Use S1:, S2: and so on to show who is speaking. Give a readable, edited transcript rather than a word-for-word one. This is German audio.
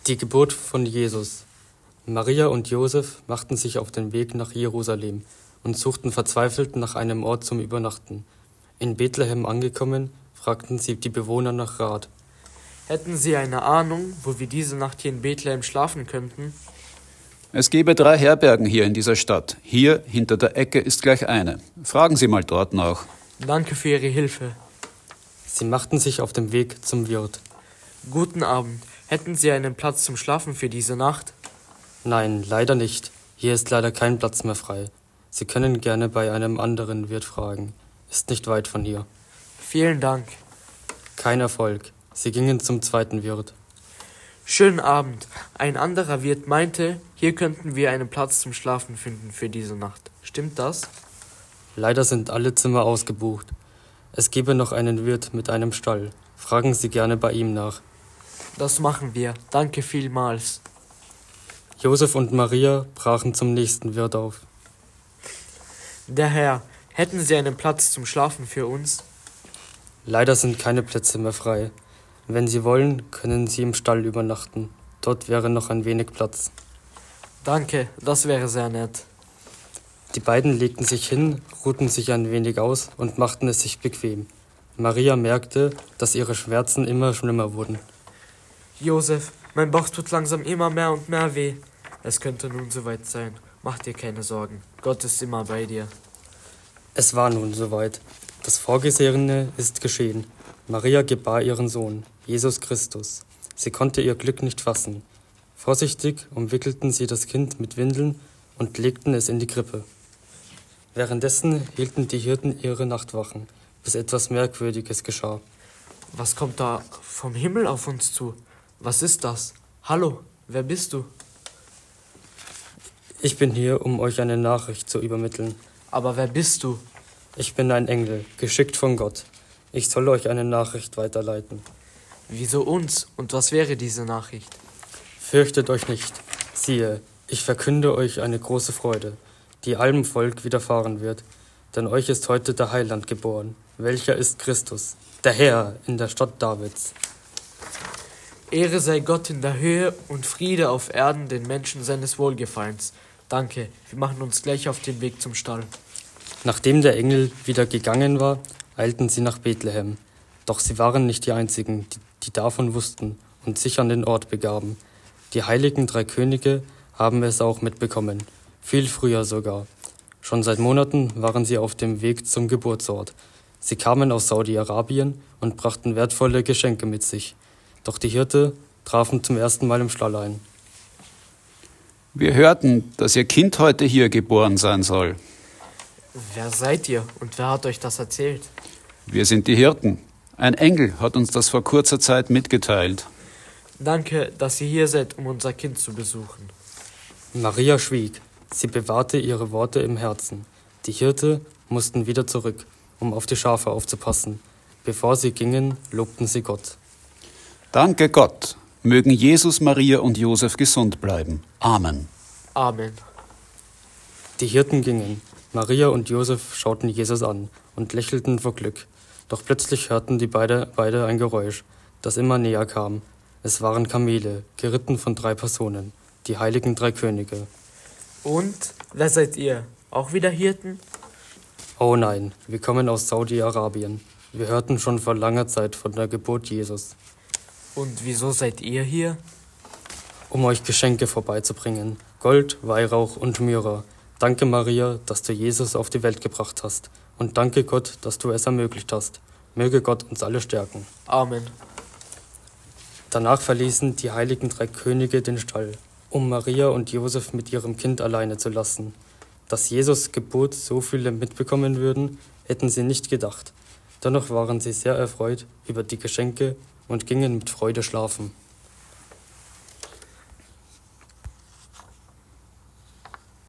S1: Die Geburt von Jesus. Maria und Josef machten sich auf den Weg nach Jerusalem und suchten verzweifelt nach einem Ort zum Übernachten. In Bethlehem angekommen, fragten sie die Bewohner nach Rat.
S2: Hätten Sie eine Ahnung, wo wir diese Nacht hier in Bethlehem schlafen könnten?
S3: Es gäbe 3 Herbergen hier in dieser Stadt. Hier, hinter der Ecke, ist gleich eine. Fragen Sie mal dort nach.
S2: Danke für Ihre Hilfe.
S1: Sie machten sich auf den Weg zum Wirt.
S2: Guten Abend. Hätten Sie einen Platz zum Schlafen für diese Nacht?
S1: Nein, leider nicht. Hier ist leider kein Platz mehr frei. Sie können gerne bei einem anderen Wirt fragen. Ist nicht weit von hier.
S2: Vielen Dank.
S1: Kein Erfolg. Sie gingen zum zweiten Wirt.
S2: Schönen Abend. Ein anderer Wirt meinte, hier könnten wir einen Platz zum Schlafen finden für diese Nacht. Stimmt das?
S1: Leider sind alle Zimmer ausgebucht. Es gebe noch einen Wirt mit einem Stall. Fragen Sie gerne bei ihm nach.
S2: Das machen wir. Danke vielmals.
S1: Josef und Maria brachen zum nächsten Wirt auf.
S2: Der Herr, hätten Sie einen Platz zum Schlafen für uns?
S1: Leider sind keine Plätze mehr frei. Wenn Sie wollen, können Sie im Stall übernachten. Dort wäre noch ein wenig Platz.
S2: Danke, das wäre sehr nett.
S1: Die beiden legten sich hin, ruhten sich ein wenig aus und machten es sich bequem. Maria merkte, dass ihre Schmerzen immer schlimmer wurden.
S2: Josef, mein Bauch tut langsam immer mehr und mehr weh. Es könnte nun soweit sein. Mach dir keine Sorgen. Gott ist immer bei dir.
S1: Es war nun soweit. Das Vorgesehene ist geschehen. Maria gebar ihren Sohn, Jesus Christus. Sie konnte ihr Glück nicht fassen. Vorsichtig umwickelten sie das Kind mit Windeln und legten es in die Krippe. Währenddessen hielten die Hirten ihre Nachtwachen, bis etwas Merkwürdiges geschah.
S2: Was kommt da vom Himmel auf uns zu? Was ist das? Hallo, wer bist du?
S1: Ich bin hier, um euch eine Nachricht zu übermitteln.
S2: Aber wer bist du?
S1: Ich bin ein Engel, geschickt von Gott. Ich soll euch eine Nachricht weiterleiten.
S2: Wieso uns? Und was wäre diese Nachricht?
S1: Fürchtet euch nicht. Siehe, ich verkünde euch eine große Freude, die allem Volk widerfahren wird. Denn euch ist heute der Heiland geboren, welcher ist Christus, der Herr in der Stadt Davids.
S2: Ehre sei Gott in der Höhe und Friede auf Erden den Menschen seines Wohlgefallens. Danke, wir machen uns gleich auf den Weg zum Stall.
S1: Nachdem der Engel wieder gegangen war, eilten sie nach Bethlehem. Doch sie waren nicht die Einzigen, die davon wussten und sich an den Ort begaben. Die heiligen 3 Könige haben es auch mitbekommen, viel früher sogar. Schon seit Monaten waren sie auf dem Weg zum Geburtsort. Sie kamen aus Saudi-Arabien und brachten wertvolle Geschenke mit sich. Doch die Hirte trafen zum ersten Mal im Stall ein.
S3: Wir hörten, dass Ihr Kind heute hier geboren sein soll.
S2: Wer seid ihr und wer hat euch das erzählt?
S3: Wir sind die Hirten. Ein Engel hat uns das vor kurzer Zeit mitgeteilt.
S2: Danke, dass ihr hier seid, um unser Kind zu besuchen.
S1: Maria schwieg. Sie bewahrte ihre Worte im Herzen. Die Hirte mussten wieder zurück, um auf die Schafe aufzupassen. Bevor sie gingen, lobten sie Gott.
S3: Danke Gott. Mögen Jesus, Maria und Josef gesund bleiben. Amen.
S2: Amen.
S1: Die Hirten gingen. Maria und Josef schauten Jesus an und lächelten vor Glück. Doch plötzlich hörten die beide ein Geräusch, das immer näher kam. Es waren Kamele, geritten von 3 Personen, die heiligen 3 Könige.
S2: Und, wer seid ihr? Auch wieder Hirten?
S1: Oh nein, wir kommen aus Saudi-Arabien. Wir hörten schon vor langer Zeit von der Geburt Jesus.
S2: Und wieso seid ihr hier?
S1: Um euch Geschenke vorbeizubringen. Gold, Weihrauch und Myrrhe. Danke, Maria, dass du Jesus auf die Welt gebracht hast. Und danke Gott, dass du es ermöglicht hast. Möge Gott uns alle stärken.
S2: Amen.
S1: Danach verließen die heiligen 3 Könige den Stall, um Maria und Josef mit ihrem Kind alleine zu lassen. Dass Jesus Geburt so viele mitbekommen würden, hätten sie nicht gedacht. Dennoch waren sie sehr erfreut über die Geschenke und gingen mit Freude schlafen.